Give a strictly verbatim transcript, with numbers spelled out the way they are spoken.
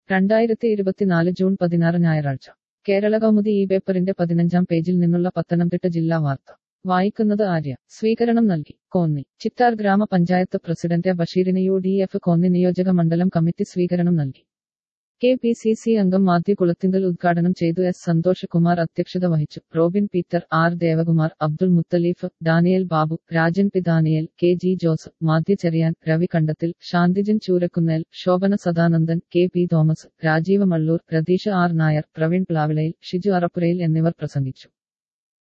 രണ്ടായിരത്തി ഇരുപത്തിനാല് ജൂൺ പതിനാറ് ഞായറാഴ്ച കേരള കൗമുദി ഈ പേപ്പറിന്റെ പതിനഞ്ചാം പേജിൽ നിന്നുള്ള പത്തനംതിട്ട ജില്ലാ വാർത്ത വായിക്കുന്നത് ആര്യ. സ്വീകരണം നൽകി കോന്നി. ചിറ്റാർ ഗ്രാമപഞ്ചായത്ത് പ്രസിഡന്റ് ബഷീറിന് യു ഡി എഫ് കോന്നി നിയോജക മണ്ഡലം കമ്മിറ്റി സ്വീകരണം നൽകി. കെ പി സി സി അംഗം മാത്യു കുളത്തിങ്കൽ ഉദ്ഘാടനം ചെയ്തു. എസ് സന്തോഷ് കുമാർ അധ്യക്ഷത വഹിച്ചു. Robin Peter, R Devakumar, Abdul Muthaleef, Daniel Babu, Rajan P Daniel, K G Jose, Mathew Cherian, Ravi Kandathil, Shanthijan Choorakkunnel, Shobhana Sadanandan, K P Thomas, Rajeev Mallur, Ratheesh R Nair, Praveen Plavilayil, Shiju Arappurayil എന്നിവർ പ്രസംഗിച്ചു.